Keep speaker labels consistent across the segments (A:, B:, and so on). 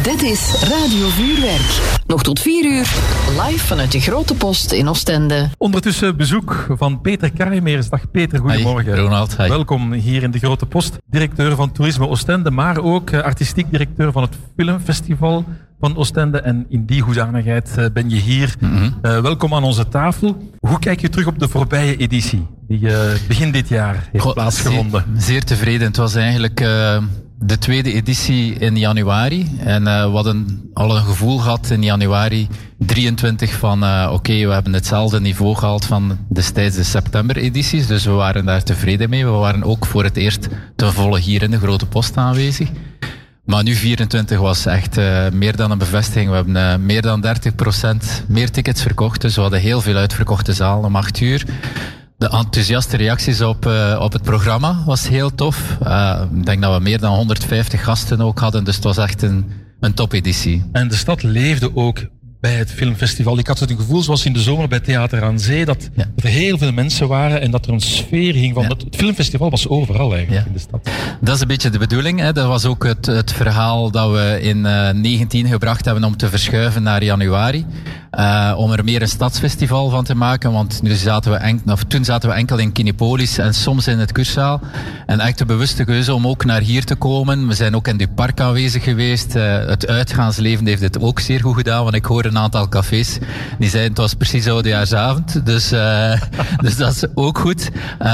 A: Dit is Radio Vuurwerk. Nog tot 4 uur, live vanuit de Grote Post in Oostende.
B: Ondertussen bezoek van Peter Karameers. Dag Peter, goedemorgen.
C: Hi, Ronald. Hi.
B: Welkom hier in de Grote Post. Directeur van Toerisme Oostende, maar ook artistiek directeur van het Filmfestival van Oostende. En in die hoedanigheid ben je hier. Welkom aan onze tafel. Hoe kijk je terug op de voorbije editie die begin dit jaar heeft plaatsgevonden?
C: Zeer tevreden. Het was eigenlijk de tweede editie in januari. En we hadden al een gevoel gehad in januari 23 van oké, we hebben hetzelfde niveau gehaald van destijds de september-edities. Dus we waren daar tevreden mee. We waren ook voor het eerst ten volle hier in de Grote Post aanwezig. Maar nu 24 was echt meer dan een bevestiging. We hebben meer dan 30% meer tickets verkocht. Dus we hadden heel veel uitverkochte zalen om 8 uur. De enthousiaste reacties op het programma was heel tof. Ik denk dat we meer dan 150 gasten ook hadden. Dus het was echt een topeditie.
B: En de stad leefde ook bij het filmfestival. Ik had het gevoel, zoals in de zomer bij Theater aan Zee, dat er heel veel mensen waren en dat er een sfeer ging van... Het filmfestival was overal eigenlijk in de stad.
C: Dat is een beetje de bedoeling. Hè. Dat was ook het verhaal dat we in 19 gebracht hebben om te verschuiven naar januari. Om er meer een stadsfestival van te maken, want toen zaten we enkel in Kinepolis en soms in het Kurszaal. En echt de bewuste keuze om ook naar hier te komen. We zijn ook in het park aanwezig geweest. Het uitgaansleven heeft dit ook zeer goed gedaan, want ik hoor een aantal cafés die zeiden het was precies oudejaarsavond. Dus dat is ook goed.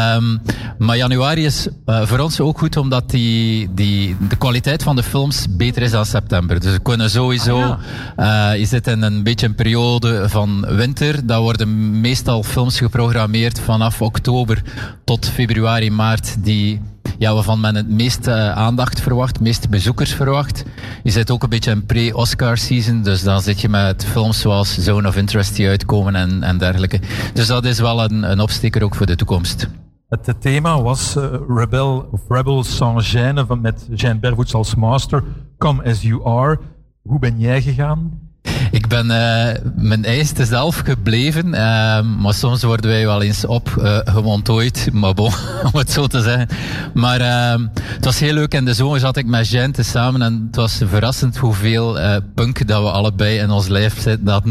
C: Maar januari is voor ons ook goed, omdat de kwaliteit van de films beter is dan september. Dus we kunnen sowieso... je zit in een beetje een periode van winter. Daar worden meestal films geprogrammeerd vanaf oktober tot februari, maart, waarvan men het meeste aandacht verwacht, het meeste bezoekers verwacht. Je zit ook een beetje in pre-Oscar season, dus dan zit je met films zoals Zone of Interest die uitkomen en dergelijke. Dus dat is wel een opsteker ook voor de toekomst.
B: Het thema was Rebel Sans-Gêne met Jean Bervoets als master. Come as you are. Hoe ben jij gegaan?
C: Ik ben mijn eigenste zelf gebleven, maar soms worden wij wel eens opgemontooid, maar bon, om het zo te zeggen. Maar het was heel leuk. In de zomer zat ik met Jean tezamen en het was verrassend hoeveel punk dat we allebei in ons lijf zitten.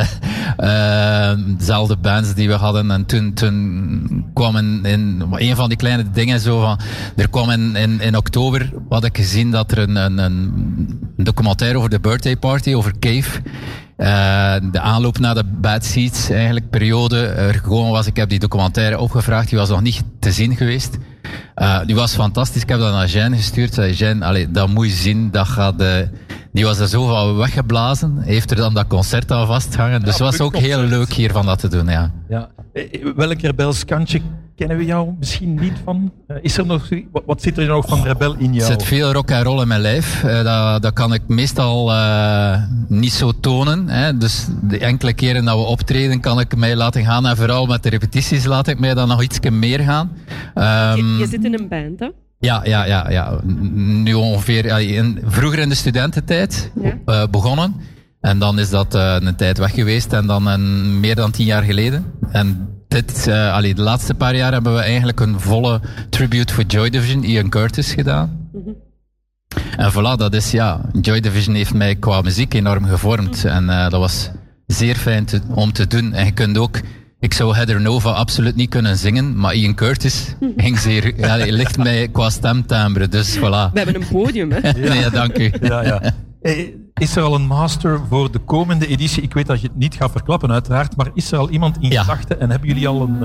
C: Dezelfde bands die we hadden. En toen kwam in een van die kleine dingen zo van... Er kwam in oktober, had ik gezien dat er een documentaire over de birthday party, over Cave... de aanloop naar de Bad Seeds eigenlijk periode er gekomen was. Ik heb die documentaire opgevraagd, die was nog niet te zien geweest. Die was fantastisch. Ik heb dat naar Jean gestuurd. Zei Jean, dat moet je zien. Die was er zo van weggeblazen. Heeft er dan dat concert aan vastgehangen. Dus het was ook heel leuk hier van dat te doen. Ja.
B: Welk Rebels kantje kennen we jou misschien niet van? Is er nog, wat zit er nog van Rebel in jou?
C: Er zit veel rock en roll in mijn lijf. Dat kan ik meestal niet zo tonen. Hè. Dus de enkele keren dat we optreden kan ik mij laten gaan. En vooral met de repetities laat ik mij dan nog iets meer gaan.
D: Je zit in een band, hè?
C: Ja. Nu ongeveer, vroeger in de studententijd begonnen. En dan is dat een tijd weg geweest. En dan meer dan 10 jaar geleden. En de laatste paar jaar hebben we eigenlijk een volle tribute voor Joy Division, Ian Curtis, gedaan. En voilà, dat is Joy Division heeft mij qua muziek enorm gevormd. En dat was zeer fijn om te doen. En je kunt ook... Ik zou Heather Nova absoluut niet kunnen zingen, maar Ian Curtis ging ligt mij qua stemtimbre, dus voilà.
D: We hebben een podium, hè?
C: Nee, dank u.
B: Ja. Is er al een master voor de komende editie? Ik weet dat je het niet gaat verklappen, uiteraard, maar is er al iemand in gedachten en hebben jullie al een...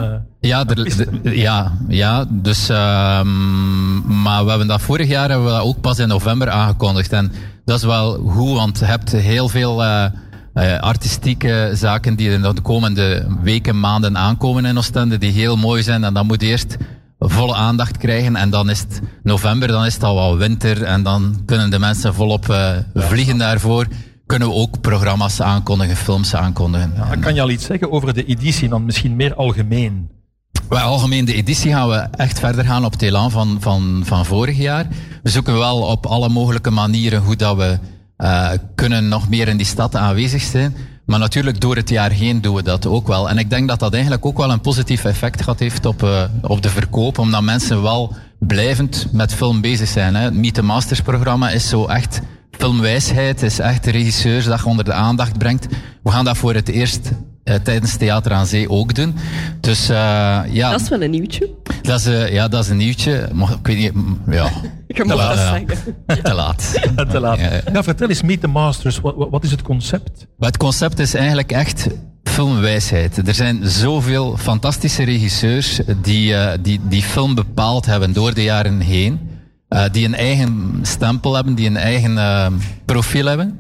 B: Dus, maar we hebben dat vorig jaar ook pas in november aangekondigd. En dat is wel goed, want je hebt heel veel... artistieke zaken die in de komende weken, maanden aankomen in Oostende, die heel mooi zijn. En dat moet eerst volle aandacht krijgen. En dan is het november, dan is het al wel winter. En dan kunnen de mensen volop vliegen daarvoor. Kunnen we ook programma's aankondigen, films aankondigen. Ja, kan je al iets zeggen over de editie, dan misschien meer algemeen?
C: Algemeen, de editie gaan we echt verder gaan op het elan van vorig jaar. We zoeken wel op alle mogelijke manieren hoe dat we kunnen nog meer in die stad aanwezig zijn. Maar natuurlijk door het jaar heen doen we dat ook wel. En ik denk dat dat eigenlijk ook wel een positief effect gehad heeft op de verkoop. Omdat mensen wel blijvend met film bezig zijn. Hè. Het Meet the Masters programma is zo echt
B: filmwijsheid is echt de regisseursdag onder de aandacht brengt. We gaan dat voor het eerst tijdens Theater aan Zee ook doen. Dus ja...
D: Dat is wel een nieuwtje.
B: Dat is een nieuwtje. Maar, ik weet niet... Ja.
D: Je mag dat zeggen.
B: Te laat.
E: Te laat. Ja, vertel eens, Meet the Masters. Wat is het concept?
B: Maar het concept is eigenlijk echt filmwijsheid. Er zijn zoveel fantastische regisseurs die film bepaald hebben door de jaren heen. Die een eigen stempel hebben, die een eigen profiel hebben.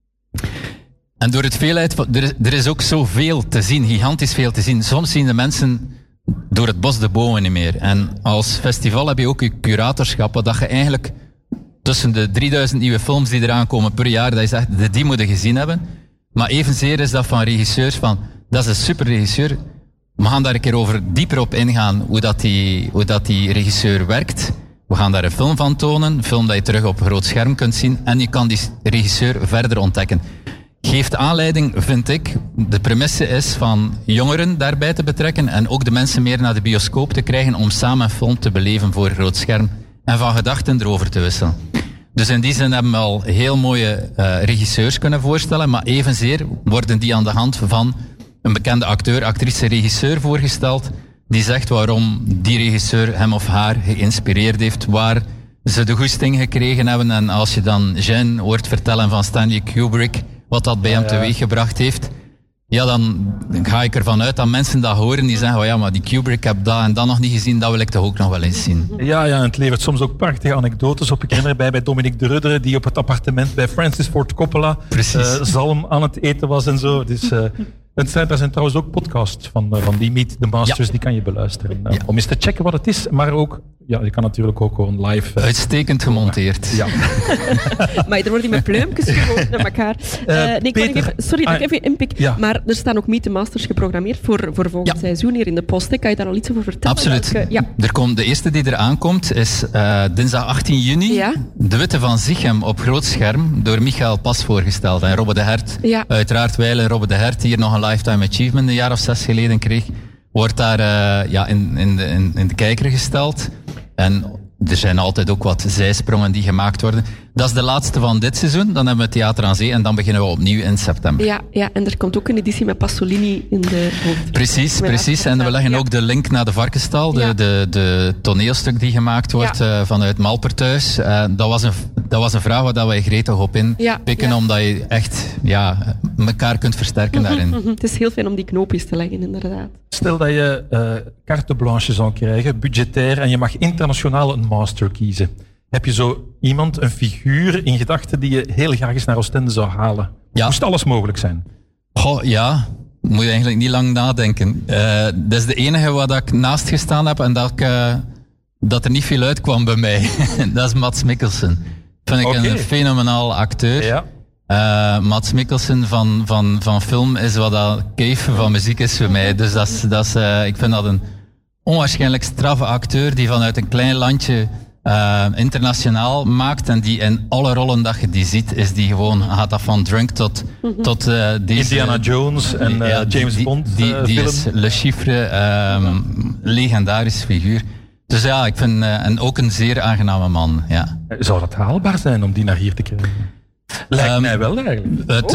B: En door het veelheid, er is ook zoveel te zien, gigantisch veel te zien. Soms zien de mensen door het bos de bomen niet meer. En als festival heb je ook je curatorschap, dat je eigenlijk tussen de 3000 nieuwe films die eraan komen per jaar, dat je zegt, die moeten gezien hebben. Maar evenzeer is dat van regisseurs van, dat is een super regisseur. We gaan daar een keer over dieper op ingaan, hoe dat die regisseur werkt. We gaan daar een film van tonen, een film dat je terug op groot scherm kunt zien. En je kan die regisseur verder ontdekken. Geeft aanleiding, vind ik, de premisse is van jongeren daarbij te betrekken en ook de mensen meer naar de bioscoop te krijgen om samen een film te beleven voor groot scherm en van gedachten erover te wisselen. Dus in die zin hebben we al heel mooie regisseurs kunnen voorstellen, maar evenzeer worden die aan de hand van een bekende acteur, actrice, regisseur voorgesteld, die zegt waarom die regisseur hem of haar geïnspireerd heeft, waar ze de goesting gekregen hebben. En als je dan Jean hoort vertellen van Stanley Kubrick, wat dat bij hem teweeggebracht heeft, ja, dan ga ik ervan uit dat mensen dat horen die zeggen, oh ja, maar die Kubrick heb dat en dat nog niet gezien, dat wil ik toch ook nog wel eens zien.
E: Ja, en het levert soms ook prachtige anekdotes op. Ik herinner bij Dominique de Rudder, die op het appartement bij Francis Ford Coppola zalm aan het eten was en zo. Dus, er zijn trouwens ook podcasts van die Meet the Masters, die kan je beluisteren. Om eens te checken wat het is, maar ook, ja, je kan natuurlijk ook gewoon live...
B: Uitstekend gemonteerd.
E: Ja.
D: Maar er wordt hier met pluimpjes gegoten naar elkaar. Sorry dat ik even inpik, maar er staan ook Meet the Masters geprogrammeerd voor volgend seizoen hier in de post. Kan je daar al iets over vertellen?
B: Absoluut. De eerste die eraan komt is dinsdag 18 juni. Ja? De Witte van Zichem op groot scherm door Michael Pas voorgesteld. En Robbe de Hert, uiteraard wijlen Robbe de Hert, hier nog een Lifetime Achievement een jaar of 6 geleden kreeg, wordt daar in de kijker gesteld. En er zijn altijd ook wat zijsprongen die gemaakt worden. Dat is de laatste van dit seizoen. Dan hebben we Theater aan Zee en dan beginnen we opnieuw in september.
D: Ja, en er komt ook een editie met Pasolini in de hoofd.
B: Precies. En we leggen ook de link naar de Varkenstal, de toneelstuk die gemaakt wordt vanuit Malperthuis. Dat was een vraag waar wij gretig op inpikken, omdat je echt elkaar kunt versterken daarin.
D: Het is heel fijn om die knoopjes te leggen, inderdaad.
E: Stel dat je carte blanche zou krijgen, budgetair, en je mag internationaal een master kiezen. Heb je zo iemand, een figuur in gedachten die je heel graag eens naar Oostende zou halen? Moest alles mogelijk zijn?
B: Moet je eigenlijk niet lang nadenken. Dat is de enige waar ik naast gestaan heb en dat er niet veel uitkwam bij mij. Dat is Mads Mikkelsen. Vind ik een fenomenaal acteur. Ja. Mads Mikkelsen van film is wat dat cave van muziek is voor mij. Dus ik vind dat een onwaarschijnlijk straffe acteur die vanuit een klein landje internationaal maakt en die in alle rollen dat je die ziet, is die gewoon, gaat dat van Drunk tot deze...
E: Indiana Jones en James Bond
B: die is Le Chiffre, legendarisch figuur. Dus ja, ik vind ook een zeer aangename man. Ja.
E: Zou dat haalbaar zijn om die naar hier te krijgen? Lijkt mij wel eigenlijk.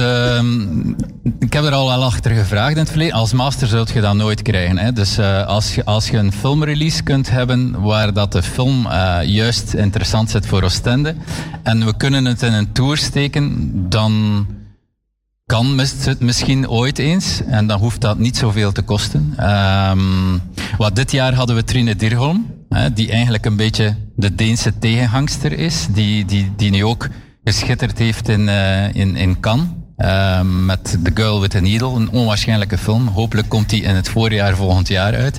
B: Ik heb er al wel achter gevraagd in het verleden. Als master zult je dat nooit krijgen. Hè. Dus als je een filmrelease kunt hebben waar dat de film juist interessant zit voor Oostende en we kunnen het in een tour steken, dan kan het misschien ooit eens en dan hoeft dat niet zoveel te kosten. Dit jaar hadden we Trine Dyrholm, die eigenlijk een beetje de Deense tegenhangster is, die nu ook geschitterd heeft in Cannes. Met The Girl with the Needle, een onwaarschijnlijke film. Hopelijk komt die in het voorjaar volgend jaar uit.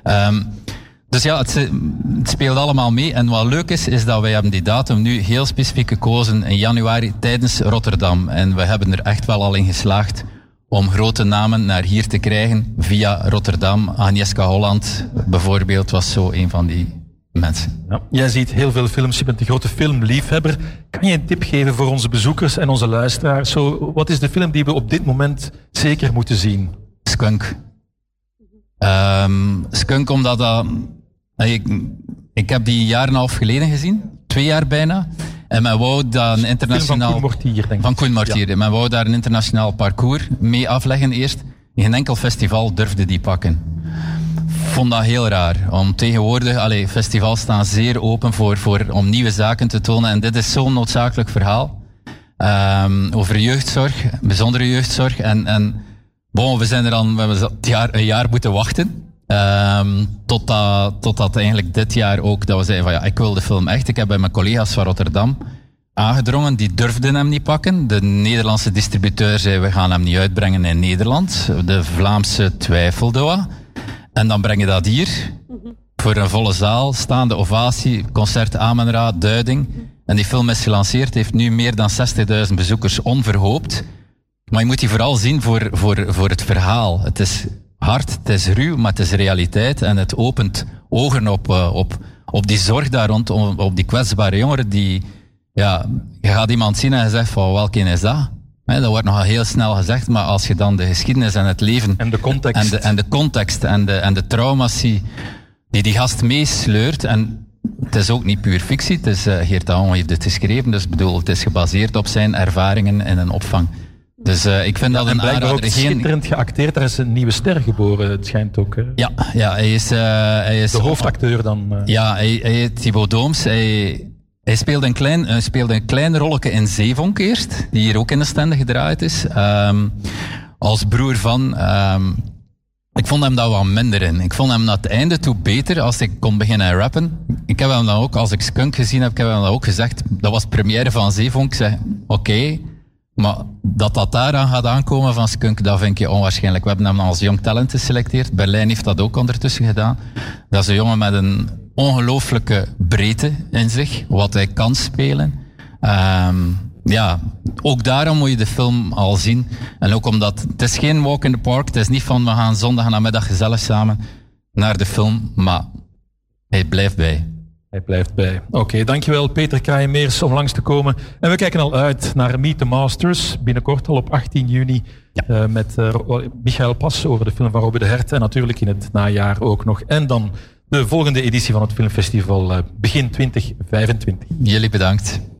B: Dus ja, het speelt allemaal mee. En wat leuk is dat wij hebben die datum nu heel specifiek gekozen in januari tijdens Rotterdam. En we hebben er echt wel al in geslaagd om grote namen naar hier te krijgen via Rotterdam. Agnieszka Holland bijvoorbeeld was zo een van die mensen.
E: Ja, jij ziet heel veel films, je bent een grote filmliefhebber. Kan je een tip geven voor onze bezoekers en onze luisteraars? Wat is de film die we op dit moment zeker moeten zien?
B: Skunk. Skunk omdat dat... Ik heb die een jaar en een half geleden gezien. 2 jaar bijna. En men wou daar een internationaal...
E: Van Koen Mortier, denk ik.
B: Van Koen Mortier. Ja. Men wou daar een internationaal parcours mee afleggen eerst. Geen enkel festival durfde die pakken. Vond dat heel raar. Om tegenwoordig, festivals staan zeer open om nieuwe zaken te tonen. En dit is zo'n noodzakelijk verhaal. Over jeugdzorg, bijzondere jeugdzorg. En we zijn er dan, we hebben een jaar moeten wachten. Totdat eigenlijk dit jaar ook, dat we zeiden van ik wil de film echt. Ik heb bij mijn collega's van Rotterdam aangedrongen, die durfden hem niet pakken. De Nederlandse distributeur zei, we gaan hem niet uitbrengen in Nederland. De Vlaamse twijfelde wat. En dan breng je dat hier, voor een volle zaal, staande ovatie, concert Amenra, duiding. En die film is gelanceerd, heeft nu meer dan 60.000 bezoekers onverhoopt. Maar je moet die vooral zien voor het verhaal. Het is hard, het is ruw, maar het is realiteit. En het opent ogen op die zorg daar rond, op die kwetsbare jongeren die... Ja, je gaat iemand zien en je zegt van welke is dat? Dat wordt nogal heel snel gezegd, maar als je dan de geschiedenis en het leven...
E: En de context.
B: En de context en de trauma's die gast meesleurt. En het is ook niet puur fictie, het is, Geert Daon heeft het geschreven, dus bedoel, het is gebaseerd op zijn ervaringen in een opvang. Dus ik vind dat een
E: aanrader. Ook schitterend geacteerd, daar is een nieuwe ster geboren, het schijnt ook.
B: Ja, hij is
E: de hoofdacteur dan.
B: Ja, hij heet Thibaut Dooms. Hij speelde een klein rolletje in Zeevonk eerst, die hier ook in de Stende gedraaid is. Als broer van... ik vond hem daar wat minder in. Ik vond hem naar het einde toe beter als ik kon beginnen rappen. Ik heb hem dan ook, als ik Skunk gezien heb, ik heb hem dan ook gezegd, dat was première van Zeevonk. Ik zei, oké, maar dat daaraan gaat aankomen van Skunk, dat vind ik onwaarschijnlijk. We hebben hem als jong talent geselecteerd. Berlijn heeft dat ook ondertussen gedaan. Dat is een jongen met een ongelooflijke breedte in zich, wat hij kan spelen. Ook daarom moet je de film al zien. En ook omdat, het is geen walk in the park, het is niet van we gaan zondag namiddag gezellig samen naar de film, maar hij blijft bij.
E: Hij blijft bij. Oké, dankjewel Peter Kraaienmeers om langs te komen. En we kijken al uit naar Meet the Masters, binnenkort al op 18 juni. Ja. Met Michael Pas over de film van Robbe de Hert. En natuurlijk in het najaar ook nog. En dan de volgende editie van het filmfestival begin 2025.
B: Jullie bedankt.